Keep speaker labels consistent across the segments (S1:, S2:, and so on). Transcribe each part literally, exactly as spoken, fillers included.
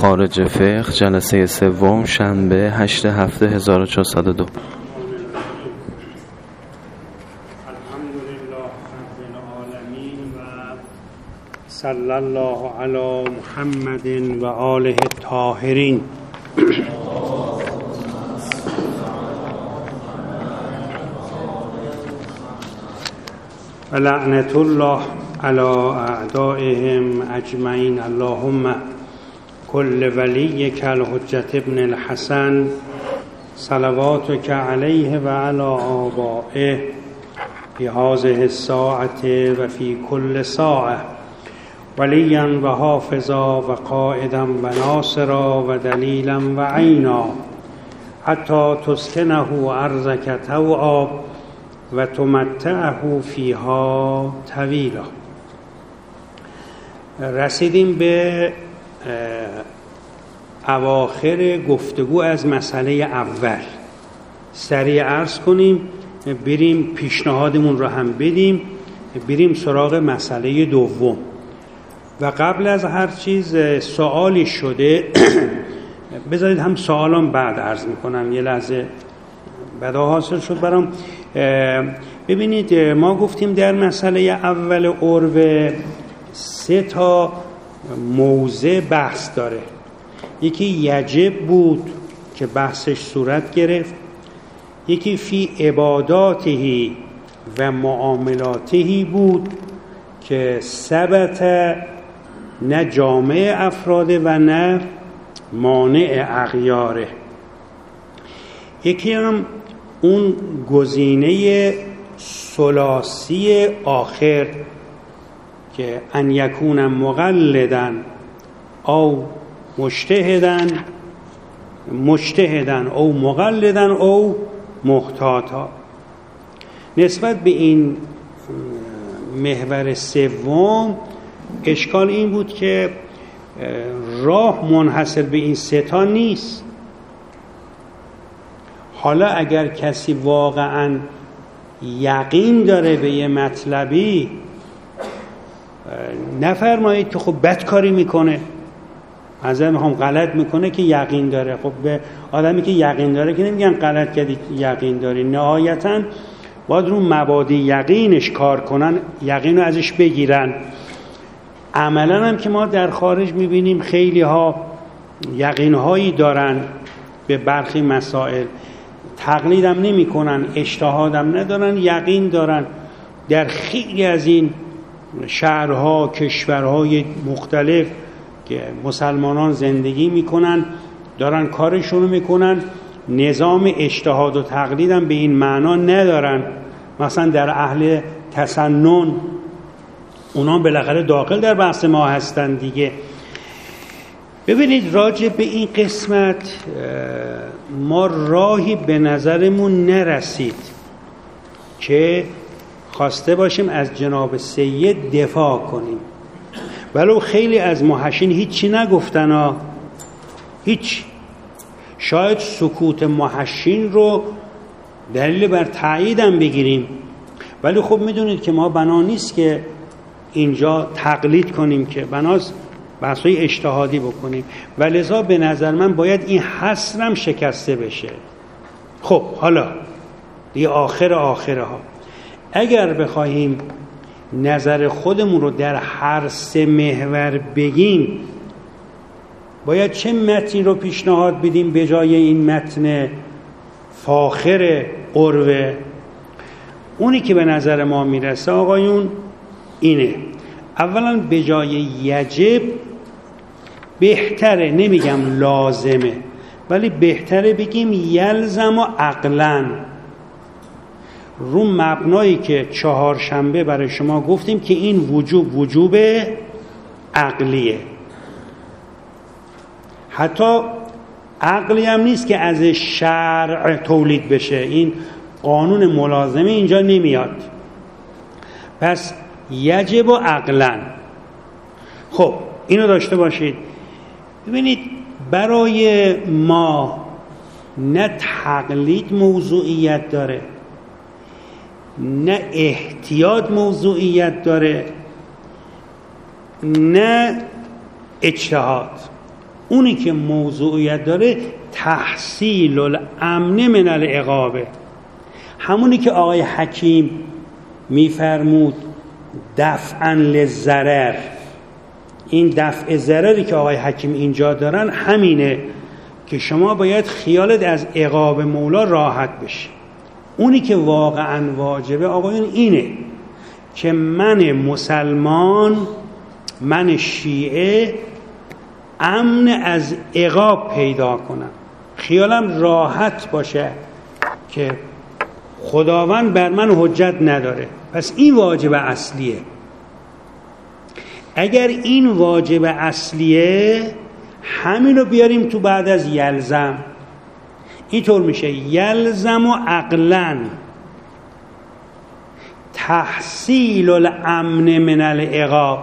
S1: خارج فقه جلسه سوم شنبه هشت هفته هزار و چهارصد و دو.
S2: الحمدلله رب العالمین و صلی الله علی محمد و آله الطاهرین. و لعنت الله علی اعدائهم اجمعین. اللهم کل ولیک الحجة ابن الحسن صلواتک علیه و علی آبائه فی هذه الساعة و فی کل ساعة ولیا و حافظا و قائدا و ناصرا و دلیلا و عینا حتی تسکنه ارضک طوعا و تمتعه فیها طویلا. رسیدیم به اواخر گفتگو از مسئله اول. سریع عرض کنیم، بریم پیشنهادمون رو هم بدیم، بریم سراغ مسئله دوم. و قبل از هر چیز سوالی شده بذارید هم سوالام بعد عرض میکنم، یه لحظه بدا حاصل شد برام. ببینید ما گفتیم در مسئله اول عروه سه تا موضع بحث داره. یکی یجب بود که بحثش صورت گرفت، یکی فی عباداتهی و معاملاتهی بود که ثبت نه جامع افراده و نه مانع اغیاره. یکی هم اون گزینه ثلاثی آخر که ان یکون مقلدن او مجتهدن مجتهدن او مقلدن او محتاطا. نسبت به این محور سوم اشکال این بود که راه منحصر به این سه تا نیست. حالا اگر کسی واقعا یقین داره به یه مطلبی، نفرمایید که خب بدکاری میکنه، ازم میخوام غلط میکنه که یقین داره. خب به آدمی که یقین داره که نمیگن غلط کردی یقین داری، نهایتاً باید رو مبادی یقینش کار کنن، یقین رو ازش بگیرن. عملاً هم که ما در خارج میبینیم خیلی ها یقین هایی دارن به برخی مسائل، تقلیدم نمی کنن، اجتهادم ندارن، یقین دارن. در خیلی از این شهرها کشورهای مختلف که مسلمانان زندگی میکنن دارن کارشونو میکنن، نظام اجتهاد و تقلیدم به این معنا ندارن. مثلا در اهل تسنن اونا بالاخره داخل در بحث ما هستن دیگه. ببینید راجع به این قسمت ما راهی به نظرمون نرسید که خواسته باشیم از جناب سید دفاع کنیم، ولو خیلی از محشین هیچی نگفتن ها. هیچ. شاید سکوت محشین رو دلیل بر تاییدم بگیریم، ولی خب میدونید که ما بنا نیست که اینجا تقلید کنیم، که بناست بحثای اجتهادی بکنیم، و لذا به نظر من باید این حصرم شکسته بشه. خب حالا دیگه آخر آخره ها اگر بخواهیم نظر خودمون رو در هر سه محور بگیم، باید چه متنی رو پیشنهاد بدیم به جای این متن فاخر عروه؟ اونی که به نظر ما میرسه آقایون اینه: اولا به جای یجب بهتره، نمیگم لازمه، ولی بهتره بگیم یلزم و عقلن، رو مبنایی که چهارشنبه برای شما گفتیم که این وجوب وجوب عقلیه. حتی عقلی هم نیست که از شرع تولید بشه، این قانون ملازمه اینجا نمیاد. پس یجب و عقلن. خب اینو داشته باشید. ببینید برای ما نه تقلید موضوعیت داره، نه احتیاط موضوعیت داره، نه اجتهاد. اونی که موضوعیت داره تحصیل الامن من العقابه، همونی که آقای حکیم میفرمود دفعا للضرر. این دفع ضرری که آقای حکیم اینجا دارن همینه که شما باید خیالت از عقاب مولا راحت بشه. اونی که واقعا واجبه آقایون اینه که من مسلمان، من شیعه امن از عقاب پیدا کنم، خیالم راحت باشه که خداوند بر من حجت نداره. پس این واجب اصلیه. اگر این واجب اصلیه همین رو بیاریم تو بعد از یلزم، اینطور میشه یلزم و عقلن تحصیل الامن من العقاب.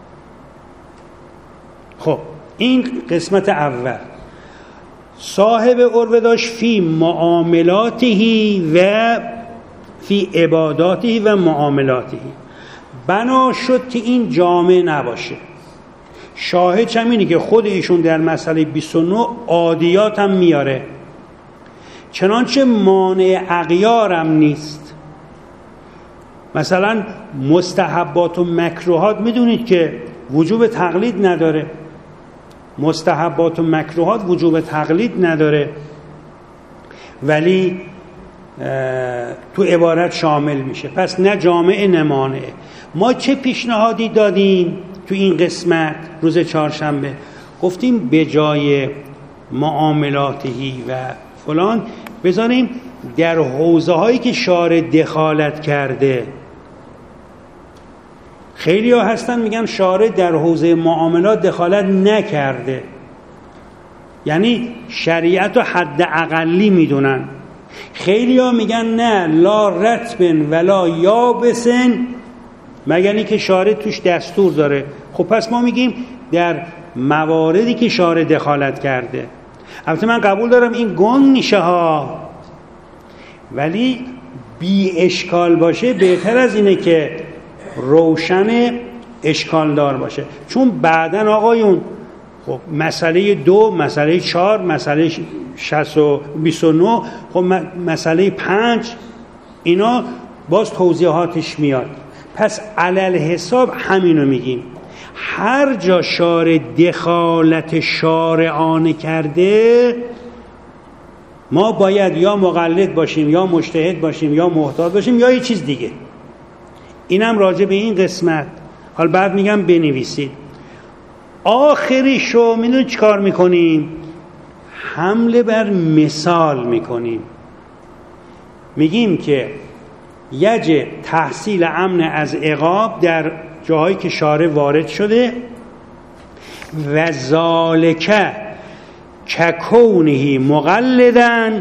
S2: خب این قسمت اول. صاحب عروه داشت فی معاملاته و فی عباداته و معاملاته. بنا شد که این جامع نباشه. شاهد هم اینه که خود ایشون در مسئله بیست و نه عادیات هم میاره، چنانچه مانع اغیار هم نیست. مثلا مستحبات و مکروهات میدونید که وجوب تقلید نداره، مستحبات و مکروهات وجوب تقلید نداره، ولی تو عبارت شامل میشه. پس نه جامع نه مانع. ما چه پیشنهادی دادیم تو این قسمت روز چهارشنبه؟ گفتیم به جای معاملاتهی و فلان بذاریم در حوزه هایی که شارع دخالت کرده. خیلی ها هستن میگن شارع در حوزه معاملات دخالت نکرده، یعنی شریعت رو حد اقلی میدونن. خیلی ها میگن نه لا رطبن ولا یابسن مگر اینکه شارع توش دستور داره. خب پس ما میگیم در مواردی که شارع دخالت کرده. البته من قبول دارم این گنگ میشه ها، ولی بی اشکال باشه بهتر از اینه که روشن اشکال دار باشه. چون بعدن آقایون خب مسئله دو، مسئله چهار، مسئله شصت و بیست و نه، خب مسئله پنج، اینا باز توضیحاتش میاد. پس علل حساب همینو میگیم، هر جا شارع دخالت شارعانه کرده ما باید یا مقلد باشیم یا مجتهد باشیم یا محتاط باشیم یا یه چیز دیگه. اینم راجع به این قسمت. حال بعد میگم بنویسید. آخریشو میدونید چی کار میکنیم؟ حمله بر مثال میکنیم. میگیم که یجب تحصیل امن از عقاب در جاهایی که شارع وارد شده و ذالک ککونه مقلدن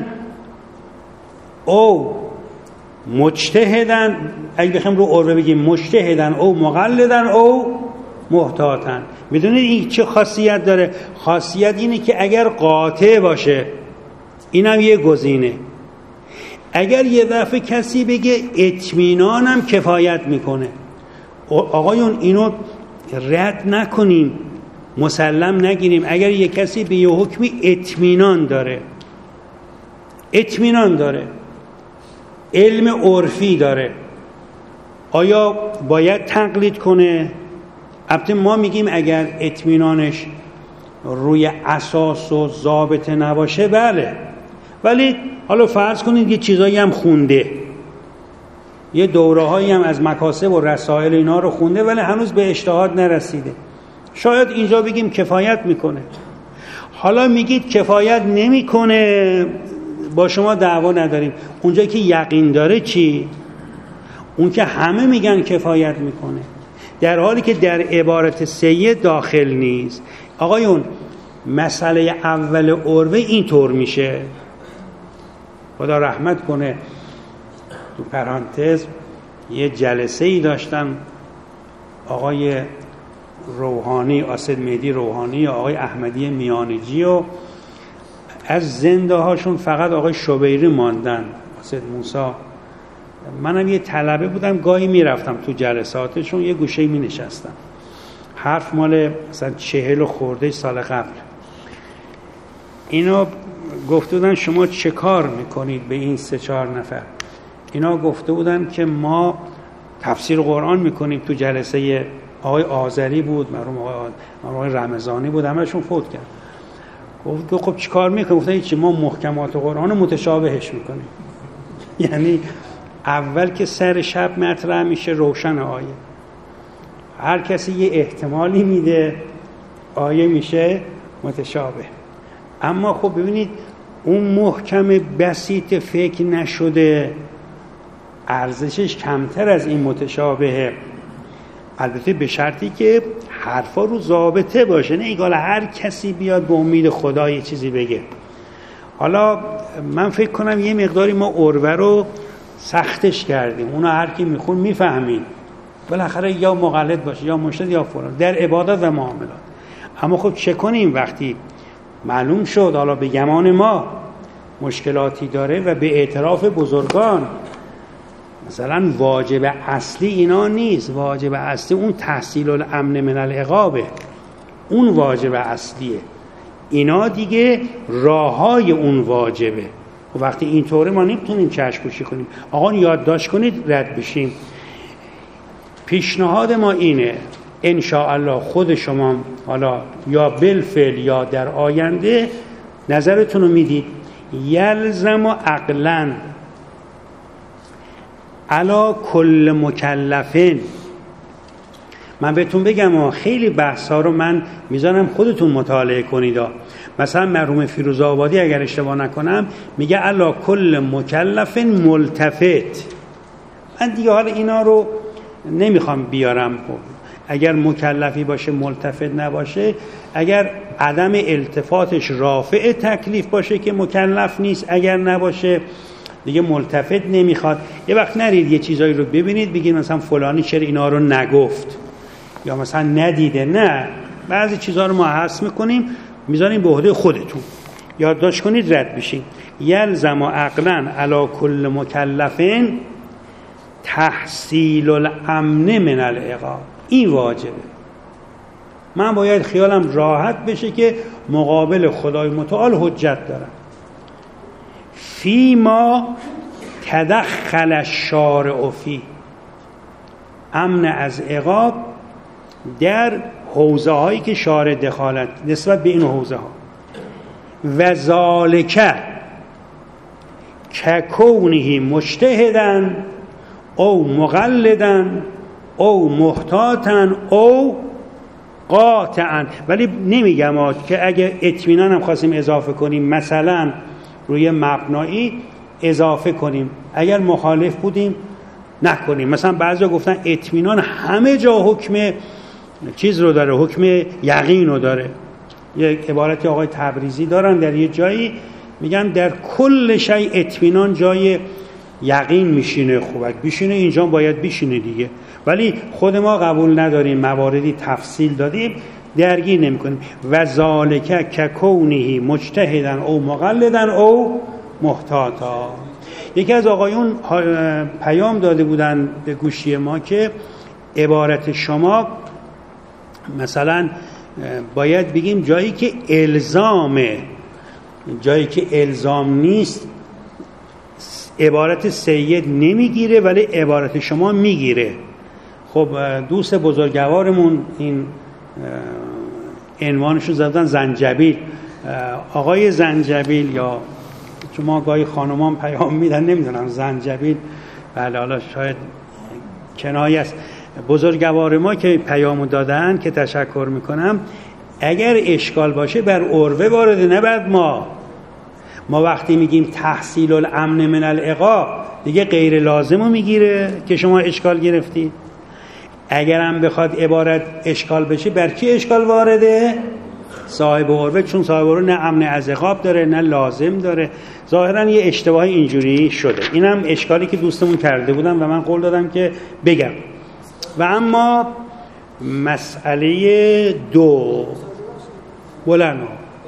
S2: او مجتهدن، اگه بخوایم رو عروه بگیم مجتهدن او مقلدن او محتاطن. میدونید این چه خاصیت داره؟ خاصیت اینه که اگر قاطع باشه، اینم یه گزینه. اگر یه دفعه کسی بگه اطمینانم کفایت میکنه، آقایون اینو رد نکنیم، مسلم نگیریم. اگر یه کسی به یه حکمی اطمینان داره، اطمینان داره، علم عرفی داره، آیا باید تقلید کنه؟ البته ما میگیم اگر اطمینانش روی اساس و ضابطه نباشه بله، ولی حالا فرض کنید یه چیزایی هم خونده، یه دوره هایی هم از مکاسب و رسائل اینا رو خونده ولی هنوز به اجتهاد نرسیده، شاید اینجا بگیم کفایت میکنه. حالا میگید کفایت نمیکنه، با شما دعوا نداریم. اونجا که یقین داره چی؟ اون که همه میگن کفایت میکنه، در حالی که در عبارت سید داخل نیست. آقایون مسئله اول عروه اینطور میشه، خدا رحمت کنه، تو پرانتز یه جلسه ای داشتن آقای روحانی، آسد مهدی روحانی، آقای احمدی میانجی، و از زنده هاشون فقط آقای شبیری ماندن، آسد موسی. منم یه طلبه بودم، گاهی میرفتم تو جلساتشون، یه گوشه می نشستم. حرف مال مثلا چهل و خورده سال قبل. اینا گفته بودن شما چه کار میکنید به این سه چهار نفر؟ اینا گفته بودن که ما تفسیر قرآن میکنیم. تو جلسه آقای آذری بود، مرحوم آقای, آقای رمضانی بود، همشون فوت کرد. گفت خب چی کار میکنیم؟ گفتن هیچی، ما محکمات قرآن رو متشابهش میکنیم. یعنی اول که سر شب مطرح میشه روشن آیه، هر کسی یه احتمالی میده، آیه میشه متشابه. اما خب ببینید اون محکم بسیط فکر نشده ارزشش کمتر از این متشابهه، البته به شرطی که حرفا رو ضابطه باشه، نه ایگال هر کسی بیاد به امید خدا یه چیزی بگه. حالا من فکر کنم یه مقداری ما عربه رو سختش کردیم، اونا هر کی میخون میفهمید، بالاخره یا مقلد باشه یا مشتد یا فلان در عبادات و معاملات. اما خب چه کنیم وقتی معلوم شد حالا به گمان ما مشکلاتی داره و به اعتراف بزرگان مثلا واجب اصلی اینا نیست، واجب اصلی اون تحصیل الامن من العقابه، اون واجب اصلیه، اینا دیگه راههای اون واجبه. و وقتی اینطوره ما نمیتونیم چشم‌پوشی کنیم. آقا یادداشت کنید رد بشیم. پیشنهاد ما اینه ان شاء الله خود شما حالا یا بالفعل یا در آینده نظرتون رو میدید، یلزم و عقلاً علا کل مکلفین. من بهتون بگم خیلی بحث ها رو من میذارم خودتون مطالعه کنید. مثلا مرحوم فیروزآبادی اگر اشتباه نکنم میگه علا کل مکلفین ملتفت. من دیگه حالا اینا رو نمیخوام بیارم، اگر مکلفی باشه ملتفت نباشه، اگر عدم التفاتش رافع تکلیف باشه که مکلف نیست، اگر نباشه دیگه ملتفت نمیخواد. یه وقت نرید یه چیزایی رو ببینید بگید مثلا فلانی چرا اینا رو نگفت یا مثلا ندیده. نه، بعضی چیزها رو ما حذف میکنیم میذاریم به عهده خودتون. یادداشت کنید رد بشین. یلزم عقلا علی کل مکلفین تحصیل الامن من العقاب. این واجبه. من باید خیالم راحت بشه که مقابل خدای متعال حجت دارم. فیما تدخل الشارع فی، امن از عقاب در حوزه هایی که شارع دخالت نسبت به این حوزه ها. و ذالک ککونه مجتهدن او مقلدن او محتاطن او قاطعا. ولی نمیگم که اگه اطمینان هم خواستیم اضافه کنیم مثلا روی مبنایی اضافه کنیم، اگر مخالف بودیم نکنیم. مثلا بعضیا گفتن اطمینان همه جا حکم چیز رو داره، حکم یقین رو داره. یک عبارتی آقای تبریزی دارن در یه جایی میگن در کل شی اطمینان جای یقین میشینه، خوبه بیشینه اینجا باید بیشینه دیگه. ولی خود ما قبول نداریم، مواردی تفصیل دادیم درگیر نمی کنیم. و ذالک ککونه مجتهدن او مقلدن او محتاطا. یکی از آقایون پیام داده بودن به گوشی ما که عبارت شما مثلا باید بگیم جایی که الزامه، جایی که الزام نیست عبارت سید نمیگیره ولی عبارت شما میگیره. خب دوست بزرگوارمون این عنوانشو زدن زنجبیل. آقای زنجبیل یا شما گاهی خانمان پیام میدن نمیدونم زنجبیل، بله حالا شاید کنایه است. بزرگوار ما که پیامو دادن که تشکر میکنم، اگر اشکال باشه بر عروه وارده نه بعد ما ما وقتی میگیم تحصیل الامن من العقاب دیگه غیر لازمو میگیره که شما اشکال گرفتی. اگرم بخواد عبارت اشکال بشه بر کی اشکال وارده؟ صاحب عروه، چون صاحب عروه نه امن از عقاب داره نه لازم داره. ظاهرا یه اشتباه اینجوری شده. اینم اشکالی که دوستمون کرده بودم و من قول دادم که بگم. و اما مسئله دو بلنو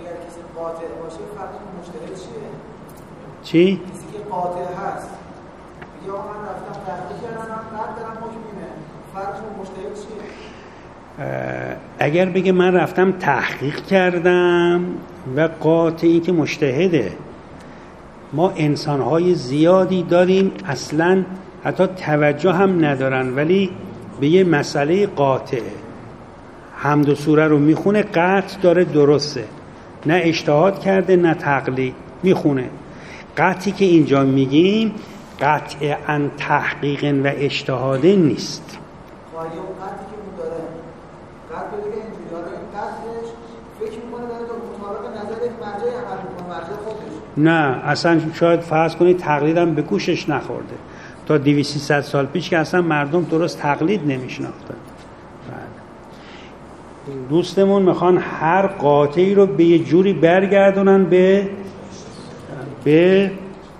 S2: چی؟
S3: کسی که قاطع هست یا من رفتم تحقیق کردم من قد دارم حکم اینه، فرقش با مجتهد چیه؟
S2: اگر بگه من رفتم تحقیق کردم و قاطعی که مجتهده. ما انسان‌های زیادی داریم اصلاً حتی توجه هم ندارن ولی به یه مسئله قاطعه، حمد و سوره رو میخونه قطع داره درسته، نه اجتهاد کرده نه تقلید، میخونه. قطعی که اینجا میگیم قطعاً تحقیق و اجتهاد نیست.
S3: خواهی اون قطعی که اون داره قطع بگه اینجوری داره این قطعش فکر میکنه داره تا مطابق نظر یک مرجع عمل میکنه، مرجع خودش
S2: نه اصلا شاید فرض کنید تقلیدم به گوشش نخورده تا دویست سیصد سال پیش که اصلا مردم درست تقلید نمیشناختن. دوستمون میخوان هر قاطعی رو به یه جوری برگردونن به به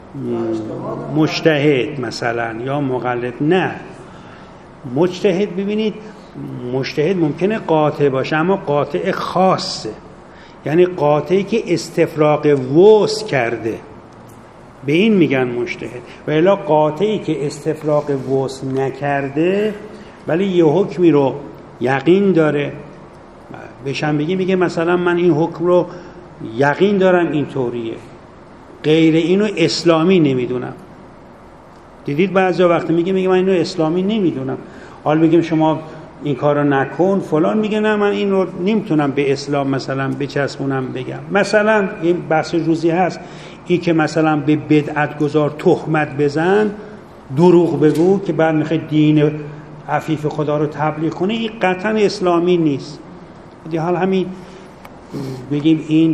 S2: مجتهد مثلا یا مقلد. نه، مجتهد ببینید مجتهد ممکنه قاطع باشه اما قاطع خاصه، یعنی قاطعی که استفراغ وس کرده، به این میگن مجتهد. و الا قاطعی که استفراغ وس نکرده ولی یه حکمی رو یقین داره، بهشم بگی میگه مثلا من این حکم رو یقین دارم اینطوریه، غیر اینو اسلامی نمیدونم. دیدید بعضی وقت میگه میگه من اینو اسلامی نمیدونم، حال بگیم شما این کارو نکن فلان، میگه نه من این رو نمیتونم به اسلام مثلا بچسبونم بگم. مثلا این بحث روزی هست، این که مثلا به بدعت گذار تهمت بزن، دروغ بگو که بعد میخواد دین عفیف خدا رو تبلیغ کنه، این قطعا اسلامی نیست. حال همین بگیم این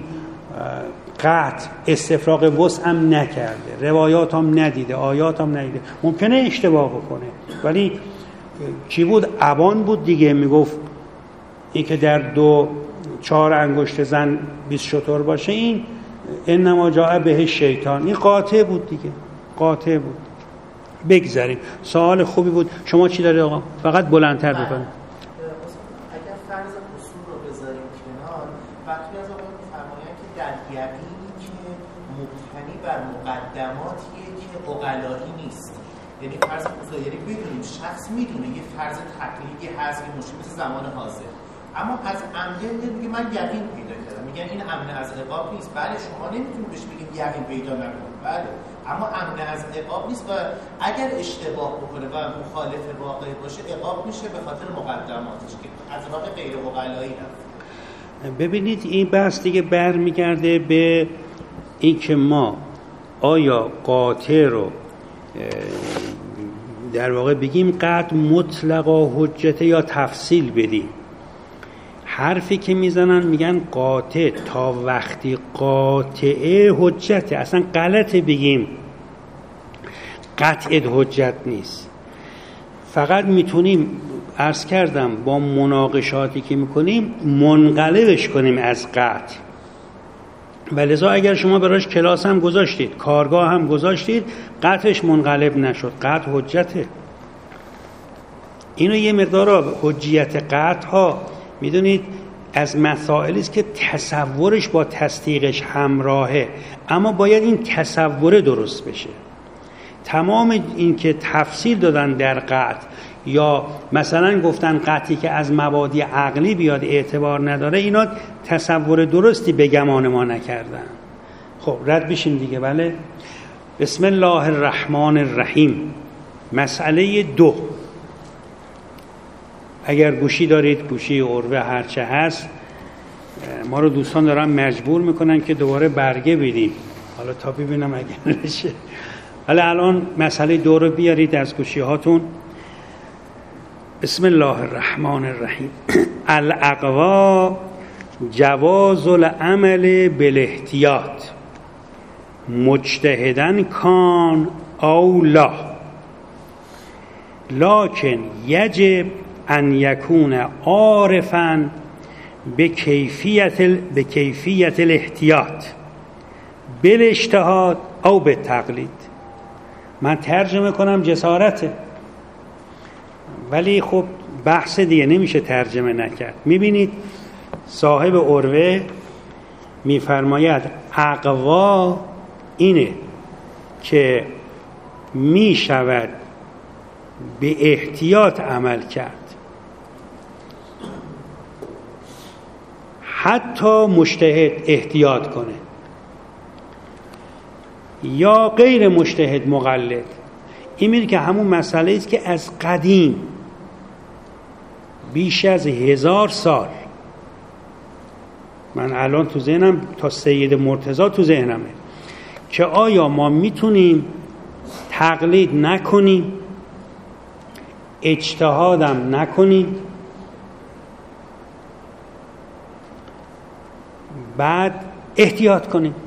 S2: قطع استفراغ وسع هم نکرده، روایات هم ندیده، آیات هم ندیده، ممکنه اشتباه بکنه ولی چی بود؟ ابان بود دیگه، میگفت این که در دو چهار انگشت زن بیست شتر باشه این انما جاء به شیطان، این قاطع بود دیگه، قاطع بود. بگذاریم. سوال خوبی بود. شما چی دارید آقا؟ فقط بلندتر بکنید.
S4: اگر فرض اصول رو بذاریم کنار، وقتی از آقا می‌فرمایند که در یقینی که مبتنی بر مقدماتیه که عقلایی نیست، یعنی فرض اصول، یعنی بدونیم شخص میدونه یه فرض تقلیدی هست که مشکل مثل زمان حاضر، اما از عمده میگه من یقین پیدا کردم، میگن این امن از عقاب نیست. بله شما نمیتونید بهش بگید یقین پیدا نکن، بله، اما امن از عقاب نیست و اگر اشتباه بکنه و مخالف واقع باشه عقاب میشه به خاطر مقدماتش که از واقع غیر عقلایی رفت.
S2: ببینید این بحث دیگه برمیگرده به این که ما آیا قاطع رو در واقع بگیم قطع مطلقا حجت یا تفصیل بدیم. حرفی که میزنن میگن قاطع تا وقتی قاطعه حجته، اصلا غلطه بگیم قطع حجت نیست. فقط میتونیم عرض کردم با مناقشاتی که میکنیم منقلبش کنیم از قطع. ولذا اگر شما براش کلاس هم گذاشتید، کارگاه هم گذاشتید، قطعش منقلب نشد، قطع حجته. اینو یه مقدار حجیت قطع ها میدونید از مسائلی است که تصورش با تصدیقش همراهه، اما باید این تصور درست بشه. تمام این که تفسیر دادن در قطع یا مثلا گفتن قطعی که از مبادی عقلی بیاد اعتبار نداره، اینا تصور درستی به گمان ما نکردن. خب رد بشیم دیگه. بله، بسم الله الرحمن الرحیم. مسئله دو، اگر گوشی دارید، گوشی عروه هرچه هست، ما رو دوستان دارن مجبور میکنن که دوباره برگه بدیم، حالا تا ببینم اگر نشه. حالا الان مسئله دو رو بیارید از گوشی هاتون. بسم الله الرحمن الرحیم. الاقوا جواز العمل بالاحتیاط مجتهدن کان او لا، لکن یجب ان یکون عارفا به کیفیت به کیفیت الاحتیاط بالاجتهاد او به تقلید. من ترجمه کنم جسارته، ولی خب بحث دیگه نمیشه ترجمه نکرد. میبینید صاحب عروه میفرماید اقوا اینه که میشود به احتیاط عمل کرد. حتی مجتهد احتیاط کنه یا غیر مجتهد مقلد. این میگه که همون مسئله است که از قدیم بیش از هزار سال، من الان تو ذهنم تا سید مرتضی تو ذهنمه، که آیا ما میتونیم تقلید نکنیم، اجتهادم نکنیم، بعد احتیاط کنیم.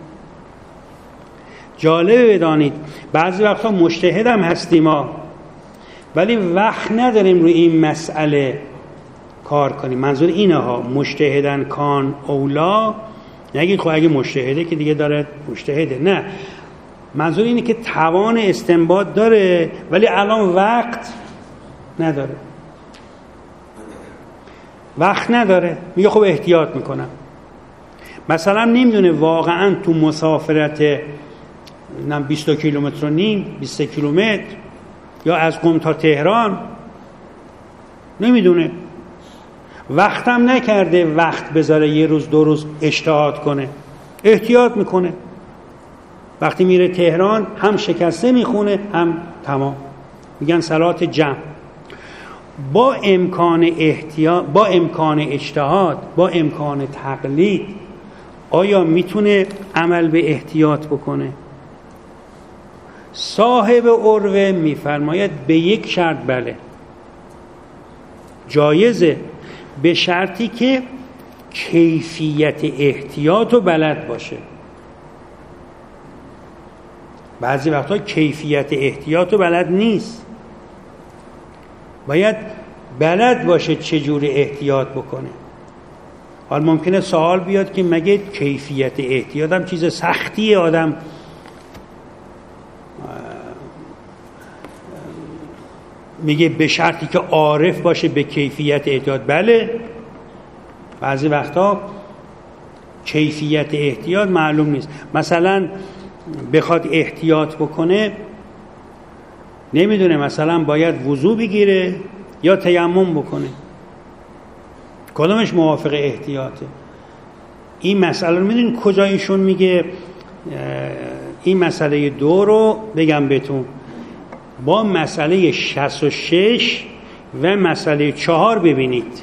S2: جالبه بدانید بعضی وقتا مجتهد هم هستیم ما، ولی وقت نداریم روی این مسئله کار کنیم. منظور اینه ها، مجتهدن کان اولا، نگید خب اگه مجتهده که دیگه داره مجتهده، نه، منظور اینه که توان استنباط داره ولی الان وقت نداره، وقت نداره، میگه خب احتیاط میکنم. مثلا نمیدونه واقعا تو مسافرت نم بیست کیلومتر و نیم، بیست کیلومتر یا از قم تا تهران، نمیدونه، وقتم نکرده وقت بذاره یه روز دو روز اجتهاد کنه، احتیاط میکنه. وقتی میره تهران هم شکسته میخونه هم تمام، میگن صلات جمع. با امکان احتیاط، با امکان اجتهاد، با امکان تقلید، آیا میتونه عمل به احتیاط بکنه؟ صاحب عروه میفرماید به یک شرط بله، جایزه، به شرطی که کیفیت احتیاط رو بلد باشه. بعضی وقتا کیفیت احتیاط رو بلد نیست، باید بلد باشه چجوری احتیاط بکنه. حال ممکنه سوال بیاد که مگه کیفیت احتیاط هم چیز سختیه آدم میگه به شرطی که عارف باشه به کیفیت احتیاط؟ بله، بعضی وقتا کیفیت احتیاط معلوم نیست. مثلا بخواد احتیاط بکنه نمیدونه مثلا باید وضو بگیره یا تیمم بکنه، کدامش موافق احتیاطه؟ این مسئله رو میدونید کجا ایشون میگه؟ این مسئله دو رو بگم بهتون، با مسئله شصت و شش و مسئله چهار ببینید.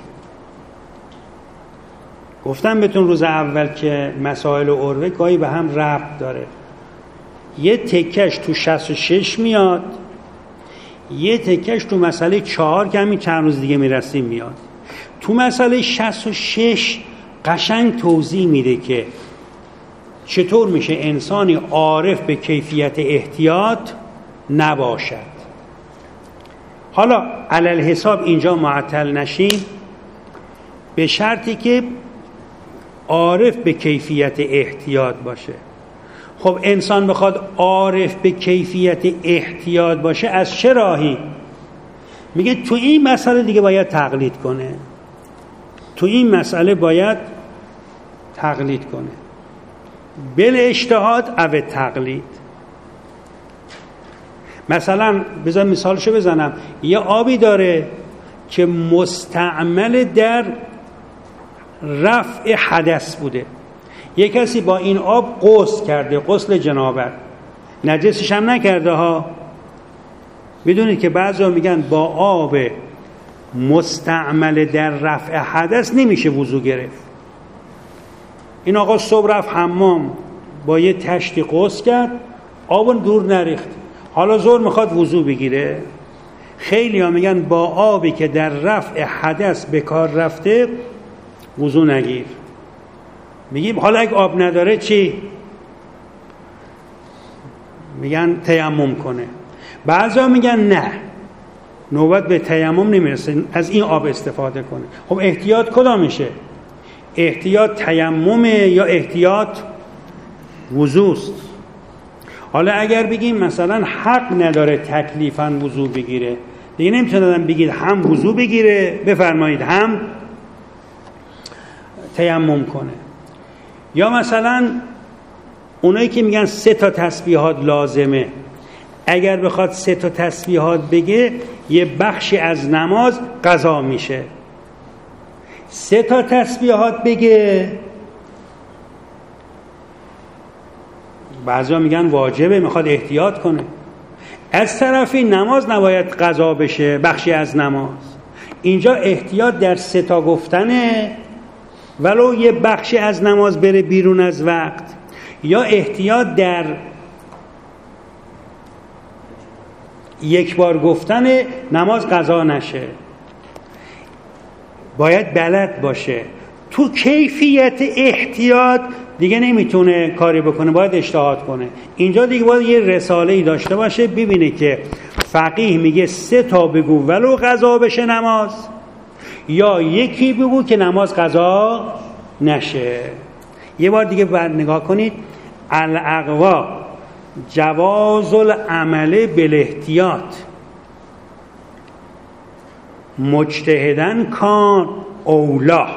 S2: گفتم بهتون روز اول که مسائل و عروه گاهی به هم ربط داره. یه تکش تو شصت و شش میاد، یه تکش تو مسئله چهار که همین چند روز دیگه میرسیم میاد. تو مسئله شصت و شش قشنگ توضیح میده که چطور میشه انسانی عارف به کیفیت احتیاط نباشد. حالا علل حساب اینجا معطل نشیم، به شرطی که عارف به کیفیت احتیاط باشه. خب انسان بخواد عارف به کیفیت احتیاط باشه از چه راهی؟ میگه تو این مسئله دیگه باید تقلید کنه، تو این مسئله باید تقلید کنه، بل اجتهاد او تقلید. مثلا بذار مثالشو بزنم، یه آبی داره که مستعمل در رفع حدث بوده، یه کسی با این آب غسل کرده، غسل جنابت، نجسش هم نکرده ها. میدونید که بعضیا میگن با آب مستعمل در رفع حدث نمیشه وضو گرفت. این آقا صبح رفت حمام، با یه تشتی غسل کرد، آب دور نریخت، حالا ظهر میخواد وضو بگیره. خیلی ها میگن با آبی که در رفع حدث به کار رفته وضو نگیر. میگیم حالا اگه آب نداره چی؟ میگن تیمم کنه. بعضا میگن نه، نوبت به تیمم نمیرسه، از این آب استفاده کنه. خب احتیاط کدام میشه؟ احتیاط تیممه یا احتیاط وضوست؟ حالا اگر بگیم مثلا حق نداره تکلیفاً وضو بگیره، دیگه نمیتونن بگید هم وضو بگیره بفرمایید هم تیمم کنه. یا مثلا اونایی که میگن سه تا تسبیحات لازمه، اگر بخواد سه تا تسبیحات بگه یه بخشی از نماز قضا میشه. سه تا تسبیحات بگه بعضیا میگن واجبه، میخواد احتیاط کنه. از طرفی نماز نباید قضا بشه، بخشی از نماز. اینجا احتیاط در سه تا گفتنه، ولو یه بخشی از نماز بره بیرون از وقت، یا احتیاط در یک بار گفتن نماز قضا نشه. باید بلد باشه تو کیفیت احتیاط دیگه نمیتونه کاری بکنه، باید اجتهاد کنه. اینجا دیگه باید یه رساله‌ای داشته باشه، ببینه که فقیه میگه سه تا بگو ولو قضا بشه نماز، یا یکی بگو که نماز قضا نشه. یه بار دیگه بر نگاه کنید. الاقوا جواز العمل بالاحتیاط مجتهدن کان اولا.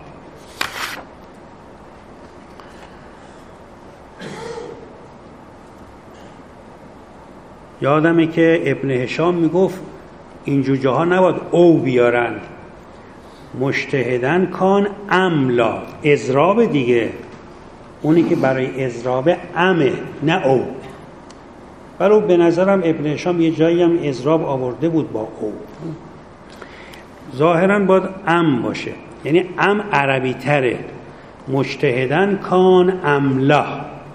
S2: یادمه که ابن هشام میگفت اینجور جاها نباید او بیارن، مجتهدن کان املا، اضراب دیگه، اونی که برای اضراب امه نه او. برای به نظرم ابن هشام یه جایی هم اضراب آورده بود با او. ظاهرا باید ام باشه، یعنی ام عربی تره. مجتهدن کان املا،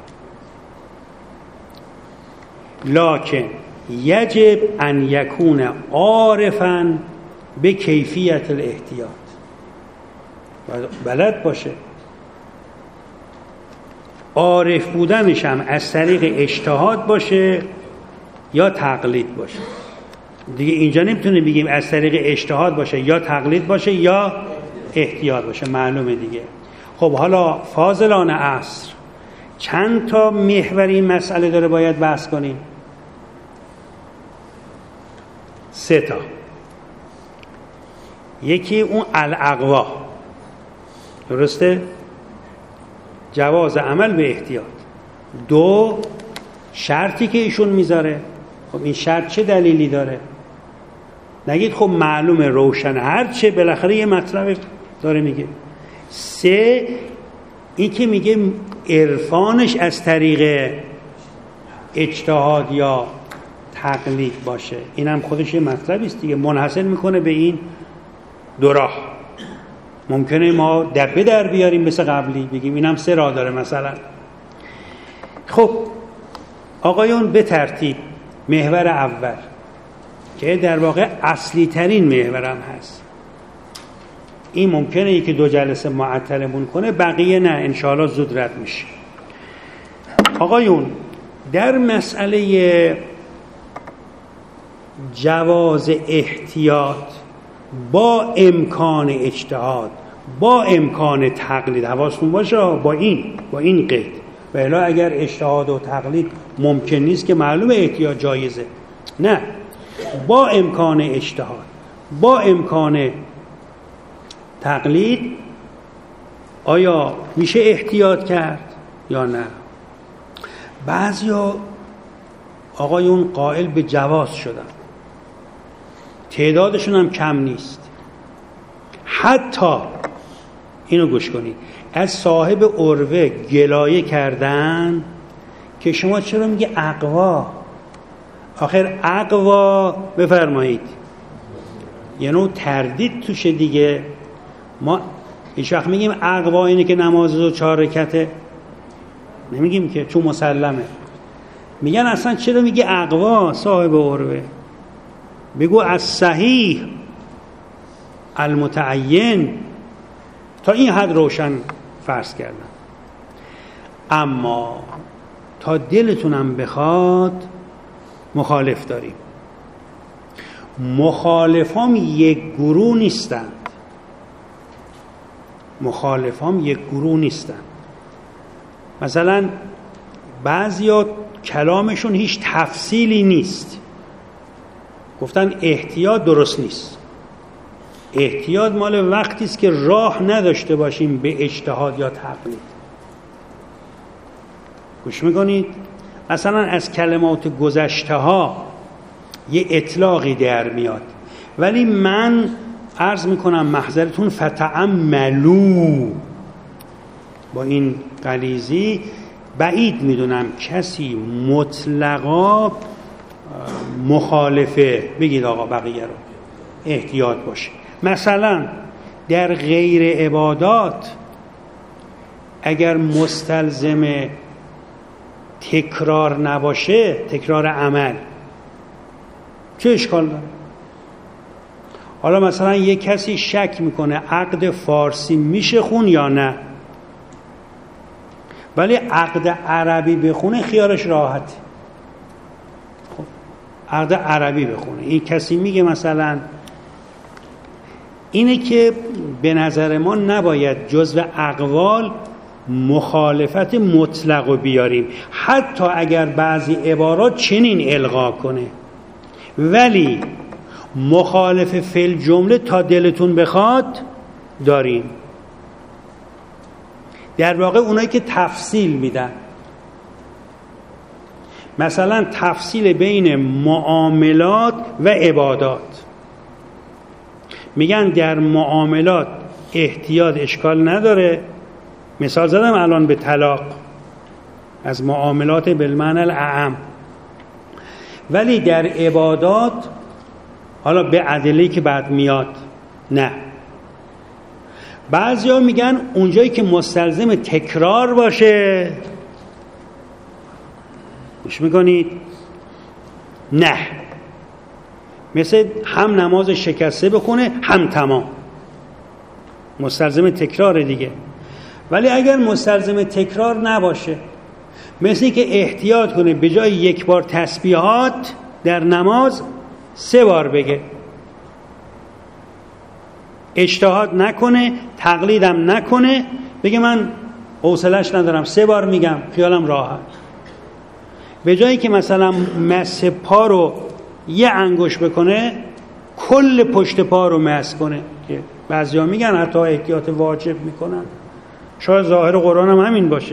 S2: لکن یجب ان یکون عارفا به کیفیت الاحتیاط. بلد باشه. عارف بودنش هم از طریق اجتهاد باشه یا تقلید باشه. دیگه اینجا نمیتونه بگیم از طریق اجتهاد باشه یا تقلید باشه یا احتیاط باشه، معلومه دیگه. خب حالا فاضلان عصر چند تا محور این مسئله داره باید بحث کنیم؟ سه تا. یکی اون الاقوا، درسته؟ جواز عمل به احتیاط. دو، شرطی که ایشون میذاره. خب این شرط چه دلیلی داره؟ نگید خب معلومه روشن، هر چه بالاخره یه مطلب داره میگه. سه، این که میگه عرفانش از طریق اجتهاد یا تقلید باشه، اینم خودش یه مطلبی است دیگه، منحصر میکنه به این دو راه. ممکنه ما دبه در بیاریم مثل قبلی بگیم اینم سه راه داره مثلا. خب آقایون به ترتیب، محور اول که در واقع اصلی ترین محورم هست، این ممکنه یکی دو جلسه معطلمون کنه، بقیه نه، انشاءالله زود رد میشه. آقایون در مسئله جواز احتیاط با امکان اجتهاد، با امکان تقلید، حواستون باشه با این با این قید، و الا اگر اجتهاد و تقلید ممکن نیست که معلومه احتیاط جایزه. نه، با امکان اجتهاد، با امکان تقلید آیا میشه احتیاط کرد یا نه؟ بعضیا آقایون قائل به جواز شدن، تعدادشون هم کم نیست. حتی اینو گوش کنید، از صاحب عروه گلایه کردن که شما چرا میگه اقوا؟ آخر اقوا بفرمایید یعنی تردید توشه دیگه. ما هیچ وقت میگیم اقوا اینه که نماز دو چهار رکعته، نمیگیم که، چون مسلمه. میگن اصلا چرا میگه اقوا صاحب عروه؟ بگو از صحیح المتعین. تا این حد روشن فرض کردن. اما تا دلتونم بخواد مخالف داریم. مخالفام یک گروه نیستند. مخالفام یک گروه نیستند. مثلا بعضیا کلامشون هیچ تفصیلی نیست، گفتن احتیاط درست نیست. احتیاط مال وقتی است که راه نداشته باشیم به اجتهاد یا تقلید. گوش میکنید؟ مثلا از کلمات گذشته ها یه اطلاقی در میاد، ولی من عرض میکنم محضرتون فتعملو، با این غلیظی بعید میدونم کسی مطلقا مخالفه بگید آقا بقیه رو احتیاط باشه. مثلا در غیر عبادات اگر مستلزم تکرار نباشه، تکرار عمل، چه اشکال داره؟ حالا مثلا یک کسی شک میکنه عقد فارسی میشه خون یا نه، ولی عقد عربی بخونه خیالش راحته. خب عقد عربی بخونه. این کسی میگه مثلا اینه که به نظر ما نباید جزو اقوال مخالفت مطلق رو بیاریم، حتی اگر بعضی عبارات چنین القا کنه، ولی مخالف فعل جمله تا دلتون بخواد داریم. در واقع اونایی که تفصیل میدن، مثلا تفصیل بین معاملات و عبادات، میگن در معاملات احتیاط اشکال نداره. مثال زدم الان به طلاق از معاملات بالمعنی الاعم، ولی در عبادات حالا به ادله‌ای که بعد میاد نه. بعضیا میگن اونجایی که مستلزم تکرار باشه، گوش میکنید، نه، مثل هم نماز شکسته بخونه هم تمام، مستلزم تکرار دیگه. ولی اگر مستلزم تکرار نباشه، مثل که احتیاط کنه به جای یک بار تسبیحات در نماز سه بار بگه، اجتهاد نکنه، تقلیدم نکنه، بگه من حوصله‌اش ندارم سه بار میگم خیالم راحت. به جایی که مثلا مس پا رو یه انگوش بکنه، کل پشت پا رو مس کنه، که بعضیا میگن حتی احتیاط واجب میکنن، شاید ظاهر قرآن هم همین باشه،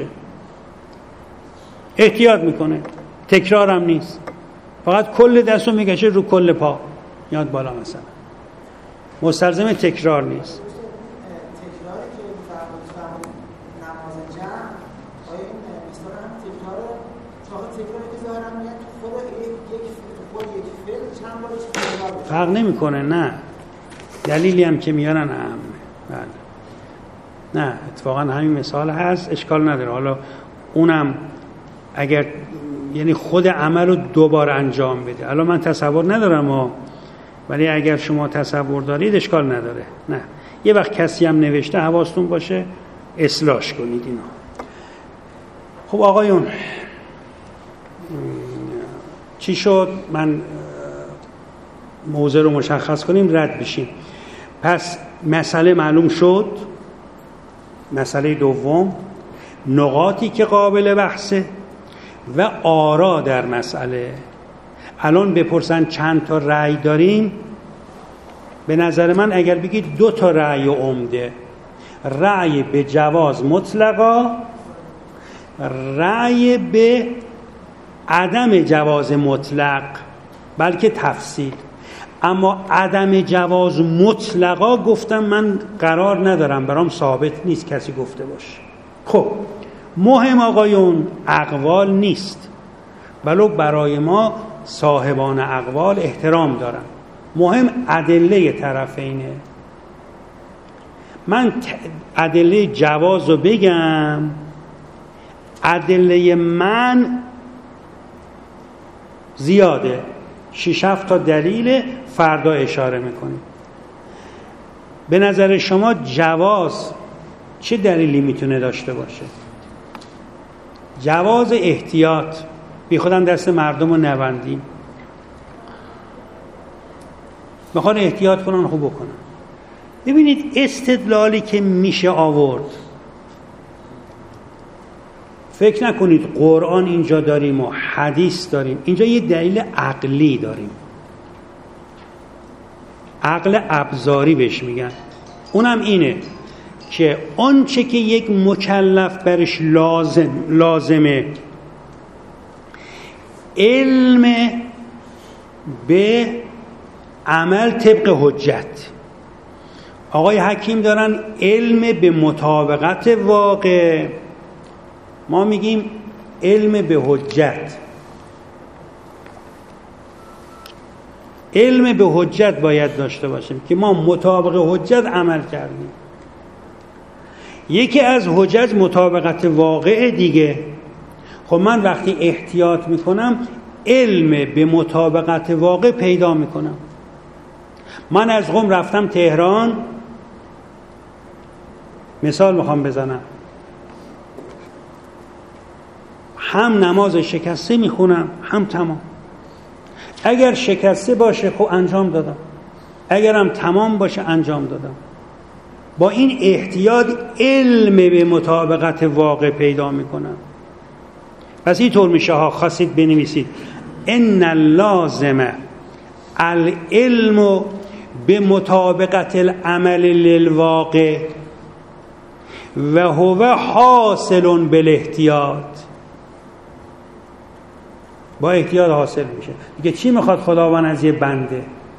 S2: احتیاط میکنه، تکرارم نیست، فقط کل دستو میکشه رو کل پا یاد بالا، مثلا مستلزم تکرار نیست.
S3: تکراری که فرمودید نماز جمع، آیا این مثلا هم تکرار فقط تکراری که ظاهرا میگن تو خود یک خود یک فعل چند بار تکرار بشه؟
S2: فرق نمیکنه، نه، دلیلی هم که میارن هم بله، نه اتفاقا همین مثال هست، اشکال نداره. حالا اونم اگر یعنی خود عمل رو دوباره انجام بده، حالا من تصور ندارم ها، ولی اگر شما تصور دارید اشکال نداره. نه، یه وقت کسی هم نوشته حواستون باشه اصلاحش کنید اینا. خب آقایون چی شد؟ من موضوع رو مشخص کنیم رد بشیم. پس مسئله معلوم شد. مسئله دوم، نقاطی که قابل بحثه و آرا در مسئله. الان بپرسن چند تا رأی داریم، به نظر من اگر بگید دو تا رأی عمده، رأی به جواز مطلقا، رأی به عدم جواز مطلق بلکه تفصیل. اما عدم جواز مطلقا گفتم من قرار ندارم، برام ثابت نیست کسی گفته باشه. خب مهم آقایون اقوال نیست، ولو برای ما صاحبان اقوال احترام دارن، مهم ادله طرفینه. من ادله جواز رو بگم، ادله من زیاده، شش هفت تا دلیل، فردا اشاره میکنیم. به نظر شما جواز چه دلیلی میتونه داشته باشه؟ جواز احتیاط، بی خودم دست مردم رو نبندیم، میخوان احتیاط کنن خوب بکنن. ببینید استدلالی که میشه آورد، فکر نکنید قرآن اینجا داریم و حدیث داریم، اینجا یه دلیل عقلی داریم، عقل ابزاری بهش میگن. اونم اینه که آنچه که یک مکلف برش لازم لازمه علم به عمل طبق حجت. آقای حکیم دارن علم به مطابقت واقع. ما میگیم علم به حجت. علم به حجت باید داشته باشیم که ما مطابق حجت عمل کردیم. یکی از حجت مطابقت واقع دیگه. خب من وقتی احتیاط میکنم علم به مطابقت واقع پیدا میکنم. من از قم رفتم تهران، مثال میخوام بزنم، هم نماز شکسته میخونم هم تمام. اگر شکسته باشه خب انجام دادم، اگرم تمام باشه انجام دادم. با این احتیاط علم به مطابقت واقع پیدا میکنم. پس اینطور میشه ها، خواستید بنویسید ان اللازم العلم به مطابقت العمل للواقع و هو حاصل بالاحتیاط. با احتیاط حاصل میشه دیگه. چی میخواد خداوند از یه بنده؟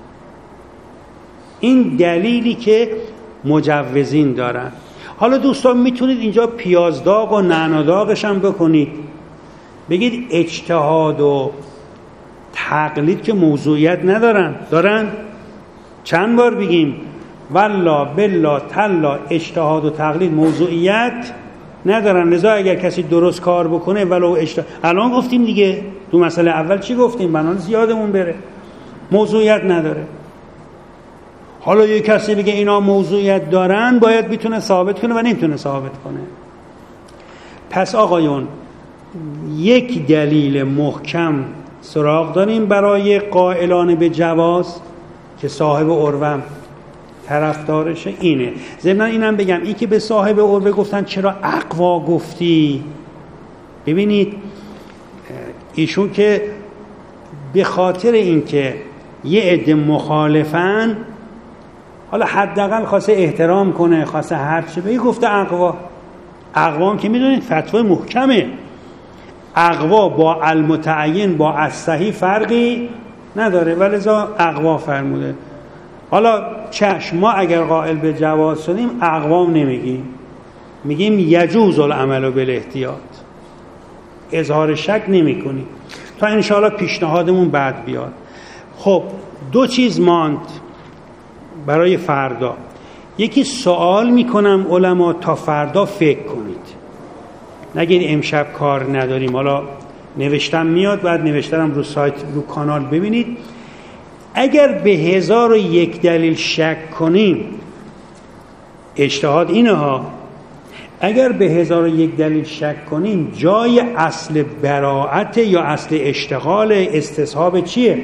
S2: این دلیلی که مجوزین دارن. حالا دوستان میتونید اینجا پیازداغ و نعناداغش هم بکنید، بگید اجتهاد و تقلید که موضوعیت ندارن. دارن؟ چند بار بگیم والله بالله تالله اجتهاد و تقلید موضوعیت ندارن. لذا اگر کسی درست کار بکنه ولو اجتهاد، الان گفتیم دیگه تو مسئله اول چی گفتیم؟ بنان زیادمون بره، موضوعیت نداره. حالا یه کسی بگه اینا موضوعیت دارن، باید بتونه ثابت کنه و نمیتونه ثابت کنه. پس آقایون یک دلیل محکم سراغ داریم برای قائلان به جواز که صاحب عروه طرفدارشه، اینه. ضمن اینم بگم این که به صاحب عروه گفتن چرا اقوا گفتی، ببینید ایشون که به خاطر اینکه یه عده مخالفن، حالا حداقل خواسته احترام کنه، خواسته هرچی بگه، گفته اقوا. اقوا هم که میدونید فتوای محکمه. اقوا با المتعین با الصحیح فرقی نداره، ولذا اقوا فرموده. حالا چشم، ما اگر قائل به جواز شدیم اقوام نمیگیم، میگیم یجوز العمل بالاحتیاط، اظهار شک نمی کنیم تا انشاءالله پیشنهادمون بعد بیاد. خب دو چیز ماند برای فردا. یکی سوال میکنم علما تا فردا فکر کنید، نگید امشب کار نداریم. حالا نوشتم میاد، بعد نوشتم رو سایت رو کانال ببینید. اگر به هزار و یک دلیل شک کنیم، اجتهاد اینه ها، اگر به هزار و یک دلیل شک کنیم جای اصل براءت یا اصل اشتغال استصحاب چیه؟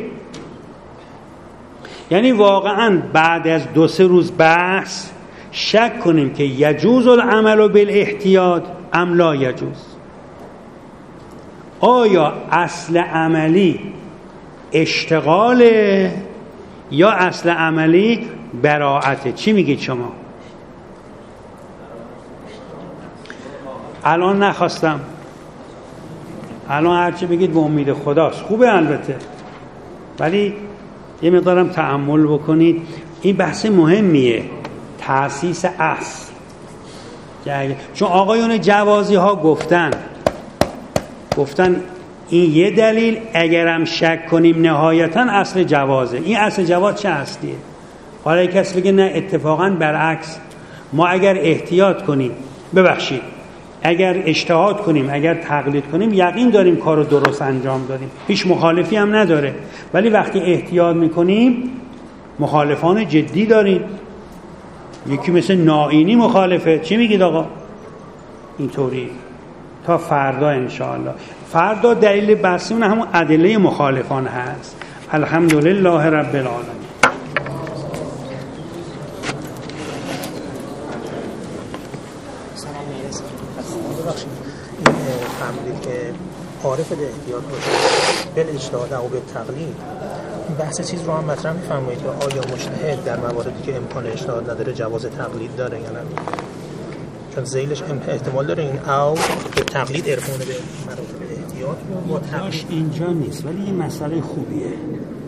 S2: یعنی واقعا بعد از دو سه روز بحث شک کنیم که یجوز العمل بالاحتیاط ام لا یجوز. آیا اصل عملی اشتغاله یا اصل عملی براءته؟ چی میگید شما؟ الان نخواستم، الان هرچی بگید به امید خداست. خوبه البته، ولی یه مقدارم تأمل بکنید. این بحث مهمیه، تأسیس اصل. چون آقایون جوازی ها گفتن گفتن این یه دلیل، اگرم شک کنیم نهایتا اصل جوازه. این اصل جواز چه اصلیه؟ حالا یک کسی بگه نه اتفاقا برعکس، ما اگر احتیاط کنیم، ببخشید اگر اجتهاد کنیم، اگر تقلید کنیم، یقین داریم کارو درست انجام دادیم، هیچ مخالفی هم نداره. ولی وقتی احتیاط میکنیم مخالفان جدی داریم. یکی مثل نائینی مخالفه. چی میگید آقا؟ اینطوری. تا فردا انشاءالله. فردا دلیل بحثمون همون ادله مخالفان هست. الحمدلله رب العالمین.
S5: فهمیدید که عارف به احتیاط باشه بل اجتهاد او به تقلید. بحث چیز رو هم مطرح می‌فرمایید که آیا مجتهد در مواردی که امکان اجتهاد نداره جواز تقلید داره یا نه؟ چون ذیلش احتمال داره این او به تقلید ارفونه به مراتب احتیاط با تقلید
S2: اینجا نیست، ولی این مسئله خوبیه.